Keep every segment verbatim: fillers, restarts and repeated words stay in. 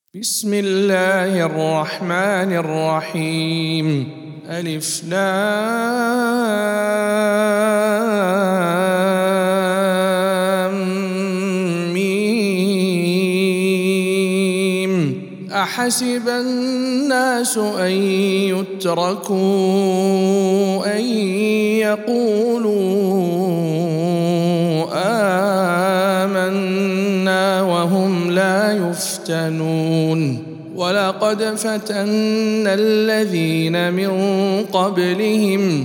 بسم الله الرحمن الرحيم. ألف لام ميم. أحسب الناس أن يتركوا أن يقولوا آمنا وهم لا يفتنون. ولقد فتنا الذين من قبلهم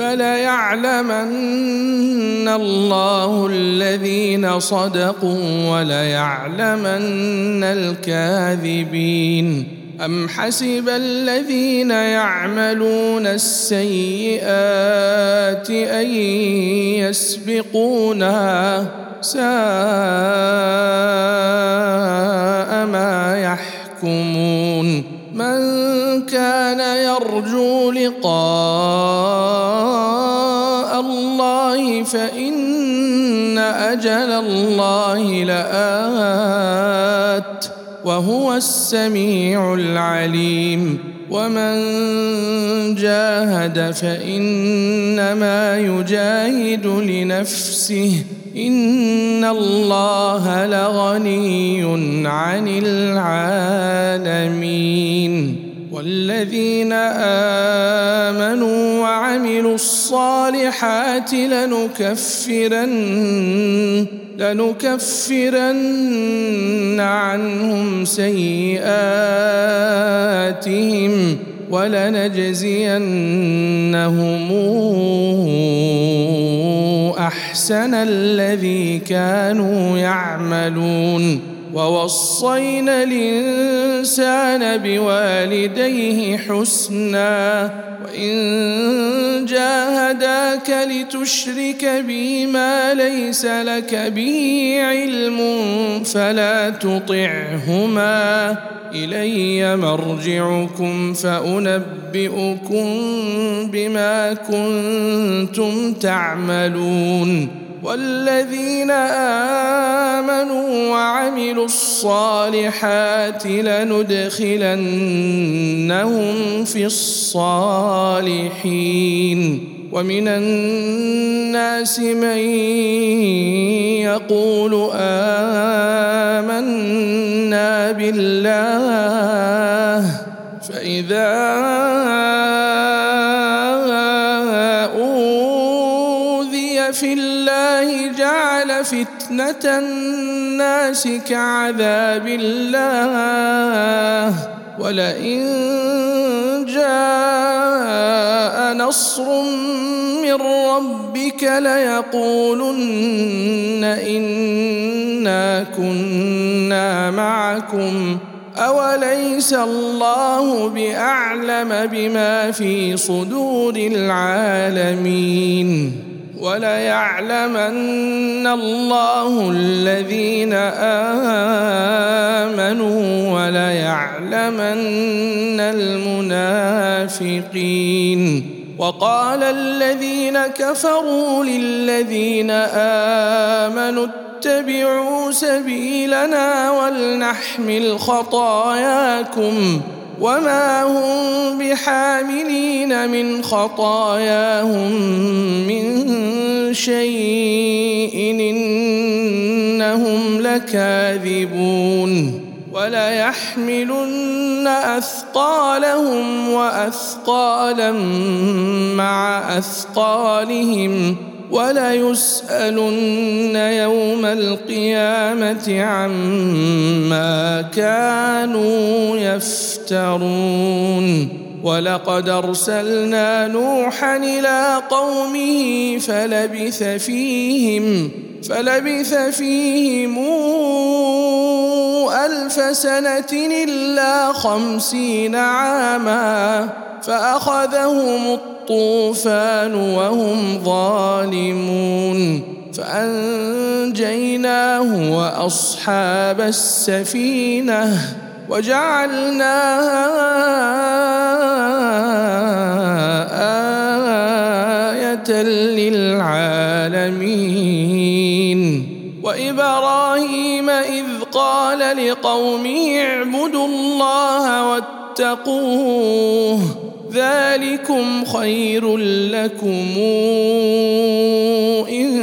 فليعلمن الله الذين صدقوا وليعلمن الكاذبين. أم حسب الذين يعملون السيئات أن يسبقونا ساء ما يحكمون. من كان يرجو لقاء الله فإن أجل الله لآت وهو السميع العليم. ومن جاهد فإنما يجاهد لنفسه إن الله لغني عن العالمين. والذين آمنوا وعملوا الصالحات لنكفرن لنكفرن عنهم سيئاتهم ولنجزينهم أحسن الذي كانوا يعملون. ووصينا الإنسان بوالديه حسنا وإن جاهداك لتشرك بي ما ليس لك به علم فلا تطعهما إلي مرجعكم فأنبئكم بما كنتم تعملون. والذين آمنوا وعملوا الصالحات لندخلنهم في الصالحين. ومن الناس من يقول آمنا بالله فإذا أوذي في الله جعل فتنة الناس كعذاب الله ولئن جاء نصر من ربك ليقولن إنا كنا معكم أوليس الله بأعلم بما في صدور العالمين. وليعلمن الله الذين آمنوا وليعلمن المنافقين. وقال الذين كفروا للذين آمنوا اتبعوا سبيلنا ولنحمل خطاياكم وما هم بحاملين من خطاياهم من شيء إنهم لكاذبون. وليحملن أثقالهم وأثقالا مع أثقالهم وليسألن يوم القيامة عما كانوا يفترون. ولقد أرسلنا نوحا إلى قومه فلبث فيهم فلبث فيهم ألف سنة إلا خمسين عاما فأخذهم الطوفان وهم ظالمون فأنجيناه وأصحاب السفينة وجعلناها آية للعالمين. وإبراهيم إذ قال قال لقومه اعبدوا الله واتقوه ذلكم خير لكم إن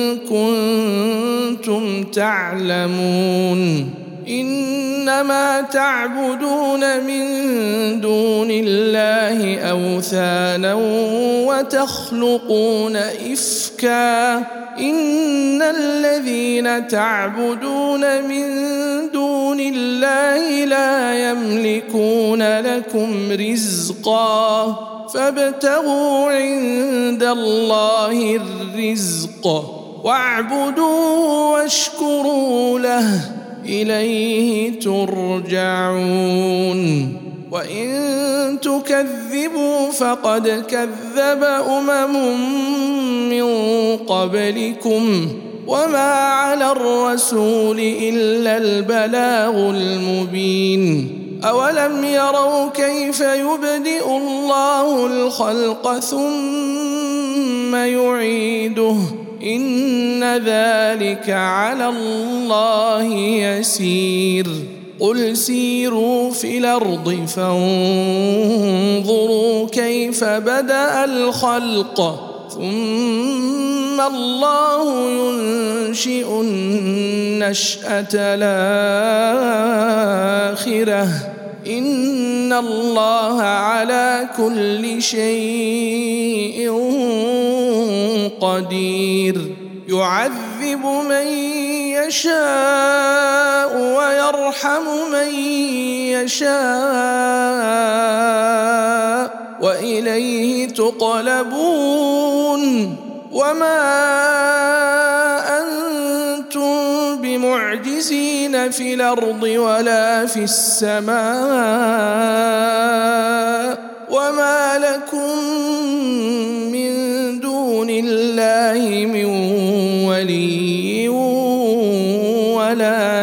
كنتم تعلمون إنما تعبدون من دون الله أوثانا وتخلقون إفكا إن الذين تعبدون من دون الله لا يملكون لكم رزقا فابتغوا عند الله الرزق واعبدوه واشكروا له إليه ترجعون وإن تكذبوا فقد كذب أمم من قبلكم وما على الرسول إلا البلاغ المبين أولم يروا كيف يبدئ الله الخلق ثم يعيده إن ذلك على الله يسير قل سيروا في الأرض فانظروا كيف بدأ الخلق ثم الله ينشئ النشأة الآخرة إن الله على كل شيء قدير يعذب من يشاء ويرحم من يشاء وإليه تقلبون وما أنتم بمعجزين في الأرض ولا في السماء وما لكم من دون الله من ولي ولا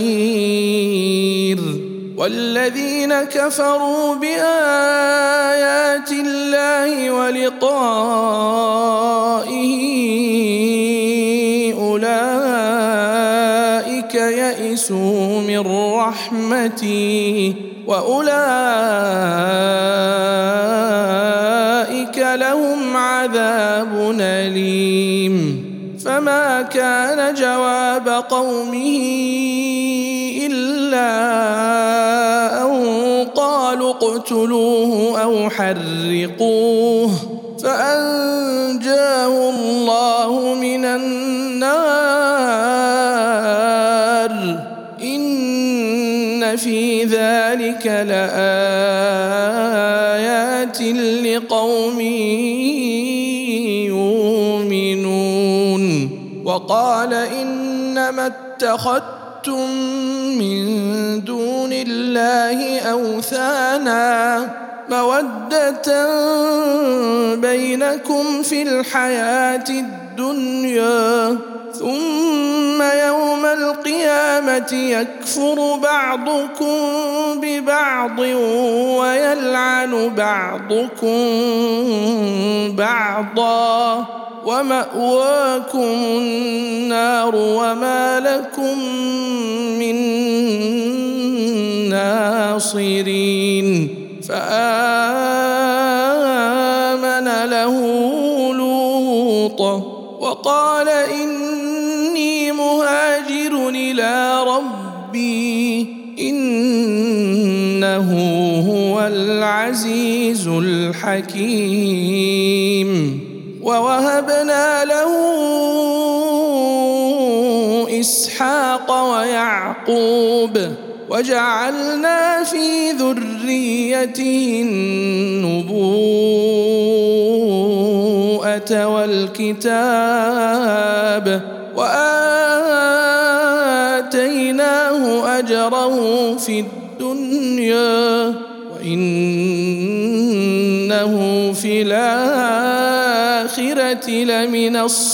نصير والذين كفروا بآيات الله ولقائه أولئك يئسوا من رحمتي وأولئك لهم عذاب أليم فما كان جواب قومه إلا أن قالوا اقتلوه أو حرقوه فأنجاه الله من النار إن في ذلك لآيات لقوم يؤمنون وقال إنما اتخذتم من دون الله أوثانا مودة بينكم في الحياة الدنيا ثم يوم القيامة يكفر بعضكم ببعض ويلعن بعضكم بعضا ومأواكم النار وما لكم من ناصرين فآمن له لوط وقال إني مهاجر إلى ربي إنه هو العزيز الحكيم ووهبنا له إسحاق ويعقوب وجعلنا في ذريته النبوءة والكتاب وآتيناه أجره في الدنيا وإنه في الآخرة لمن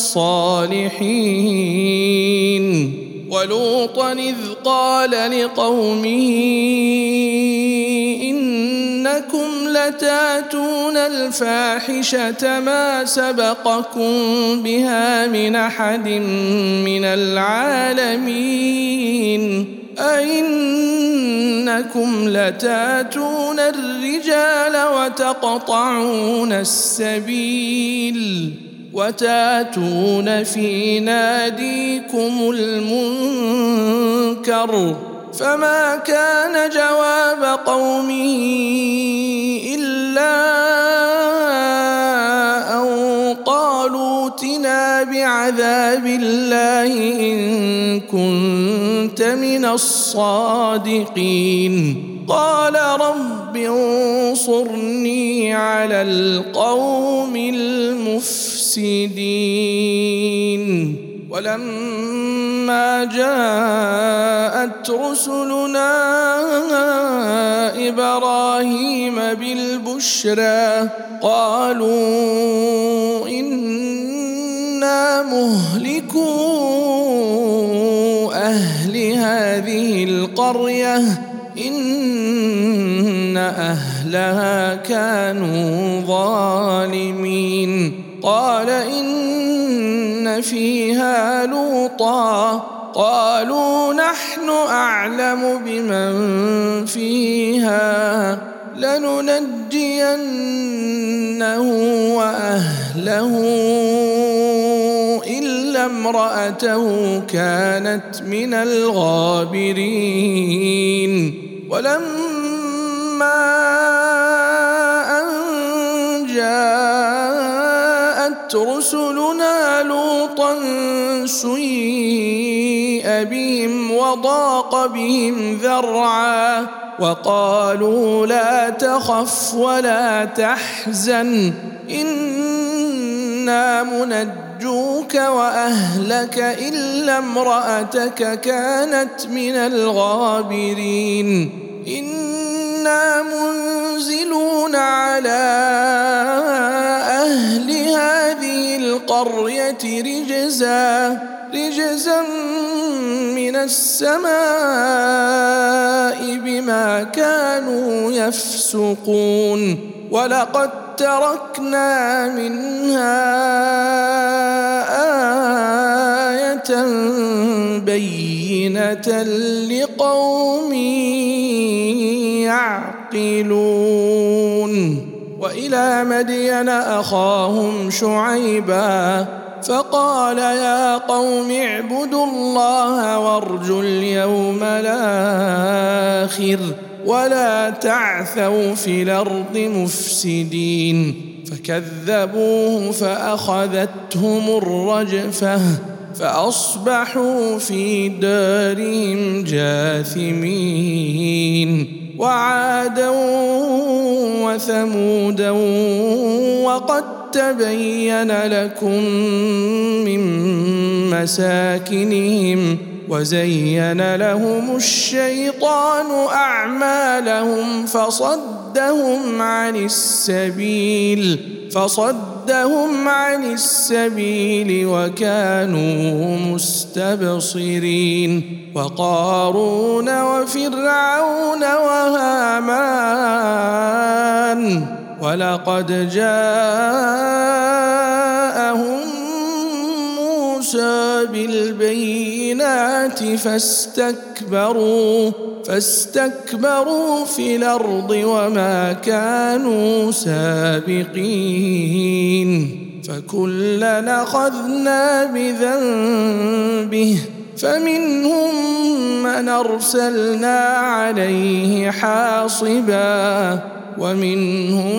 الصالحين ولوطا إذ قال لقومه إنكم لتاتون الفاحشة ما سبقكم بها من أحد من العالمين أئنكم لتاتون الرجال وتقطعون السبيل وتاتون في ناديكم المنكر فما كان جواب قومه إلا أن قالوا ائتنا بعذاب الله إن كنت من الصادقين قال رب انصرني على القوم المفسدين ولما جاءت رسلنا إبراهيم بالبشرى قالوا إنا مهلكو أهل هذه القرية إن أهلها كانوا ظالمين قال إن فيها لوطا قالوا نحن أعلم بمن فيها لننجينه وأهله إلا امرأته كانت من الغابرين ولما أن جاءت رسلنا لوطا سيء بهم وضاق بهم ذرعا وقالوا لا تخف ولا تحزن إنا منجوك وأهلك إلا امرأتك كانت من الغابرين إنا منزلون على أهل هذه القرية رجزا رجزا من السماء بما كانوا يفسقون ولقد تركنا منها آية بينة لقوم يعقلون وإلى مدين أخاهم شعيبا فقال يا قوم اعبدوا الله وارجوا اليوم الآخر ولا تعثوا في الأرض مفسدين فكذبوه فأخذتهم الرجفة فأصبحوا في دارهم جاثمين وعادا وثمودا وقد تبين لكم من مساكنهم وزين لهم الشيطان أعمالهم فصدهم عن السبيل فصدهم عن السبيل وكانوا مستبصرين وقارون وفرعون وهامان ولقد جاءهم موسى بالبينات فاستكبروا فاستكبروا في الأرض وما كانوا سابقين فكلا أخذنا بذنبه فمنهم من أرسلنا عليه حاصبا ومنهم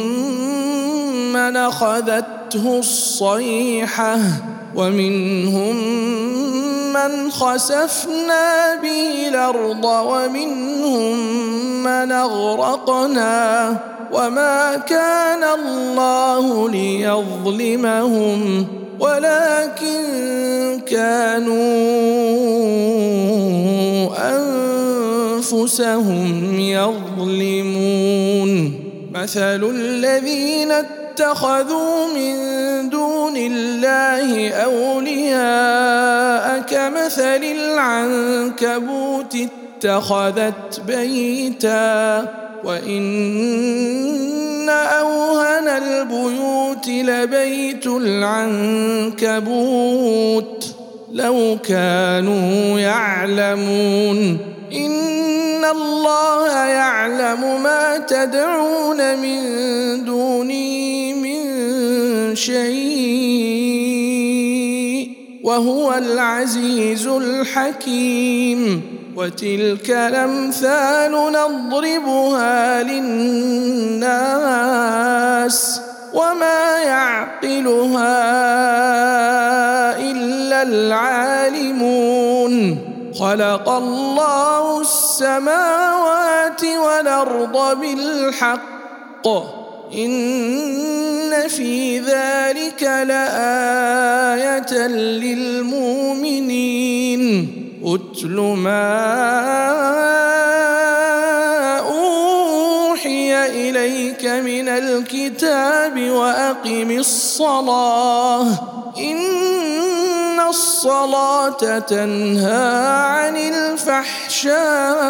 من أخذته الصيحة ومنهم من خسفنا به الأرض ومنهم من أغرقنا وما كان الله ليظلمهم ولكن كانوا أنفسهم يظلمون مثل الذين اتخذوا من دون الله أولياء كمثل العنكبوت اتخذت بيتا وإن أوهن البيوت لبيت العنكبوت لو كانوا يعلمون إن الله يعلم ما تدعون من دونه من شيء وهو العزيز الحكيم وتلك الأمثال نضربها للناس وما يعقلها إلا العالمون خلق الله السماوات والأرض بالحق إن في ذلك لآية للمؤمنين أتل ما أوحي إليك من الكتاب وأقم الصلاة إن الصلاة تنهى عن الفحشاء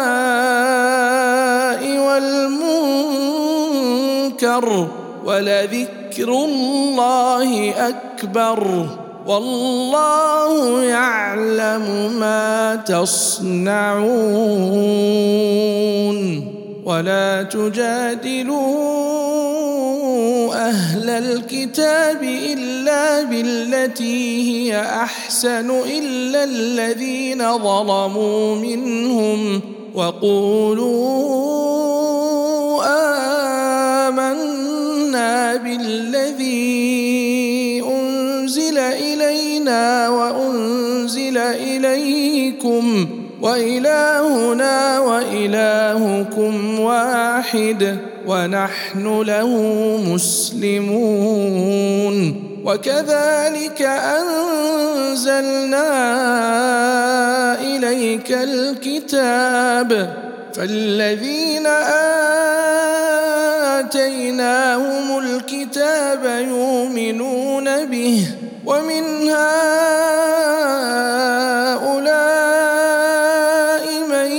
والمنكر ولذكر الله أكبر والله يعلم ما تصنعون ولا تجادلوا أهل الكتاب إلا بالتي هي أحسن إلا الذين ظلموا منهم وقولوا آمنا بالذي أنزل إلينا وأنزل إليكم وإلهنا وإلهكم واحد ونحن له مسلمون وكذلك أنزلنا إليك الكتاب فالذين آتيناهم الكتاب يؤمنون به ومن هؤلاء من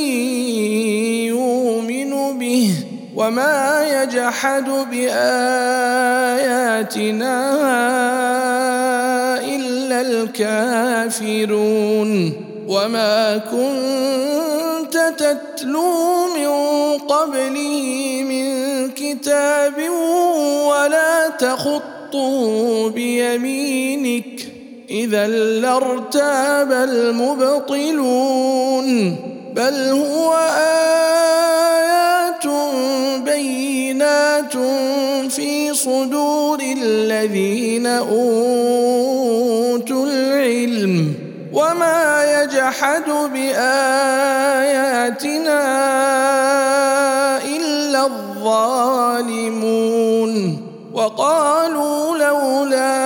يؤمن به وما يجحد بآياتنا إلا الكافرون وما كنت تتلو من قبله من كتاب ولا تخطه بيمينك إذا لارتاب المبطلون بل هو آيات بينات في صدور الذين أوتوا العلم وما يجحد بآياتنا إلا الظالمون وقالوا لولا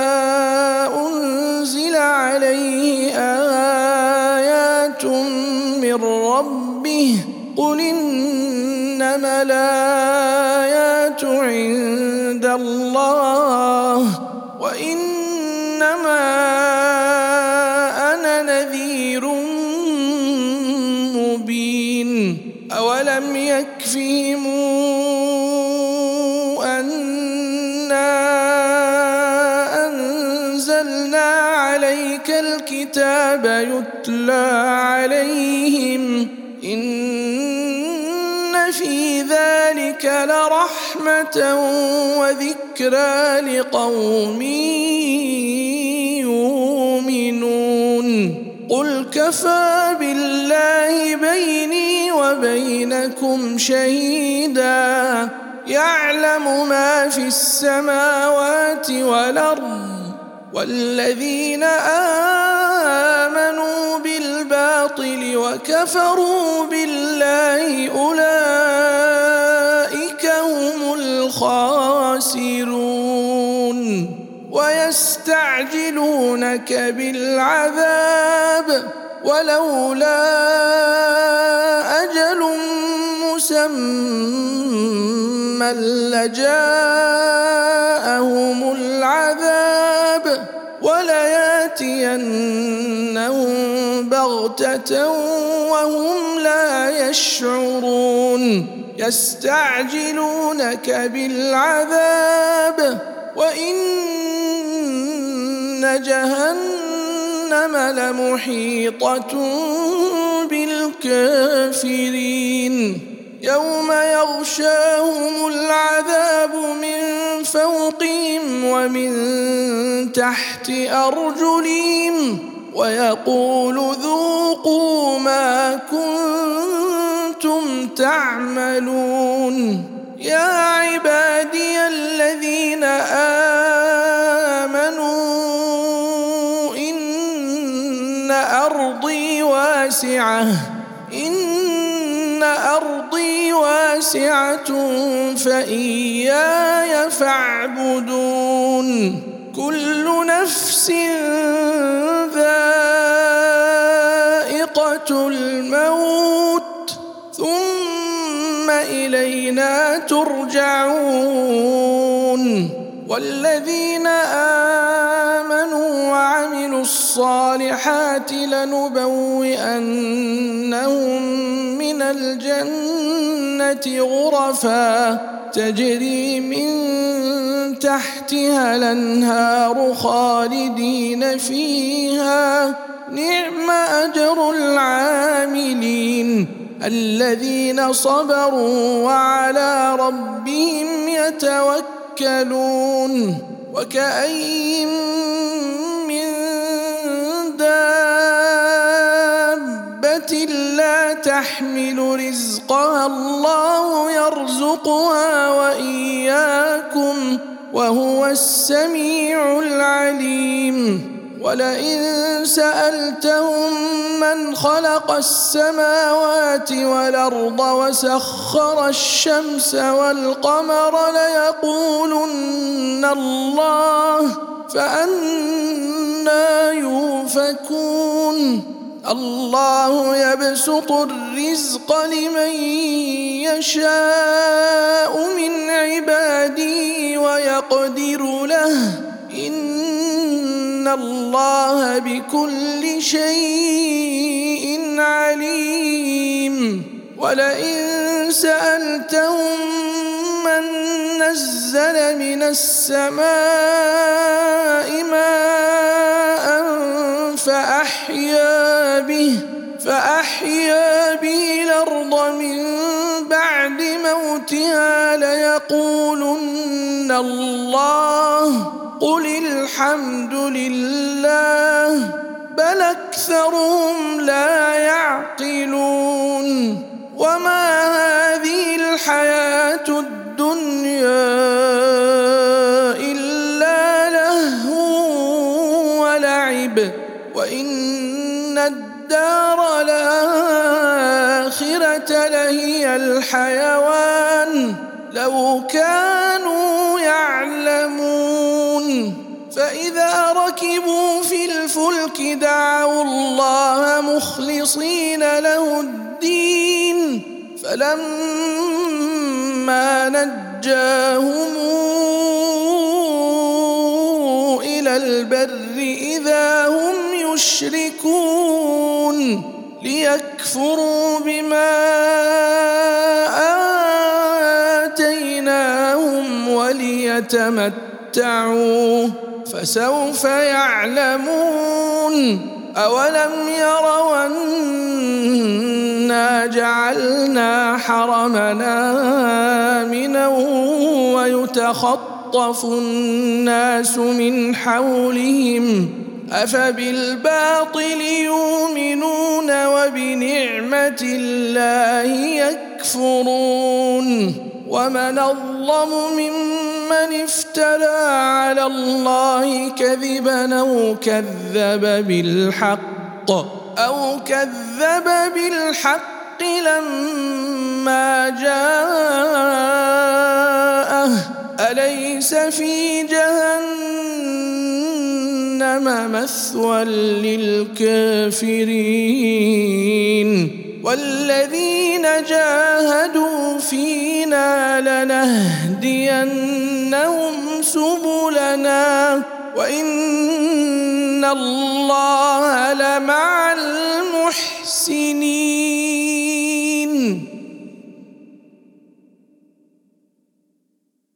أنزل عليه آيات من ربه قل إنما الآيات عند الله وإنما أنا نذير مبين أولم يكفهم الكتاب يتلى عليهم إن في ذلك لرحمة وذكرى لقوم يؤمنون قل كفى بالله بيني وبينكم شهيدا يعلم ما في السماوات والأرض والذين آمنوا بالباطل وكفروا بالله أولئك هم الخاسرون ويستعجلونك بالعذاب ولولا أجل مسمى لجاءهم العذاب ولياتينهم بغتة وهم لا يشعرون يستعجلونك بالعذاب وإن جهنم لمحيطة بالكافرين يوم يغشاهم العذاب من فوقهم ومن تحت أرجلهم ويقول ذوقوا ما كنتم تعملون يا عبادي الذين آمنوا إن أرضي واسعة إن أرضي واسعة فإياي فاعبدون كل نفس ذائقة الموت ثم إلينا ترجعون والذين آمنوا وعملوا الصالحات لنبوئنهم من الجنة غرفا تجري من تحتها الأنهار خالدين فيها نعم أجر العاملين الذين صبروا وعلى ربهم يتوكلون وكأين من دابة لا تحمل رزقها الله يرزقها وإياكم وهو السميع العليم ولئن سألتهم من خلق السماوات والأرض وسخر الشمس والقمر ليقولن الله فأنى يؤفكون الله يبسط الرزق لمن يشاء من عباده ويقدر له إن الله بكل شيء عليم ولئن سألتهم من نزل من السماء ماء فأحيا به فأحيا به الأرض من بعد موتها ليقولن الله قل الحمد لله بل أكثرهم لا يعقلون وما هذه الحياة الدنيا إلا لهو ولعب وإن الدار الآخرة لهي الحيوان لو كانوا يعلمون فإذا ركبوا في الفلك دعوا الله مخلصين له الدين فلما نجاهم إلى البر إذا هم يشركون ليكفروا بما آتيناهم وليتمتعوا فسوف يعلمون أولم يروا أنا جعلنا حرمنا آمنا ويتخطف الناس من حولهم أفبالباطل يؤمنون وبنعمة الله يكفرون ومن أظلم ممن افترى على الله كذبا أو كذب بالحق أو كذب بالحق لما جاءه أليس في جهنم مثوى للكافرين والذين جاهدوا فينا لنهدينهم سبلنا وإن الله لمع المحسنين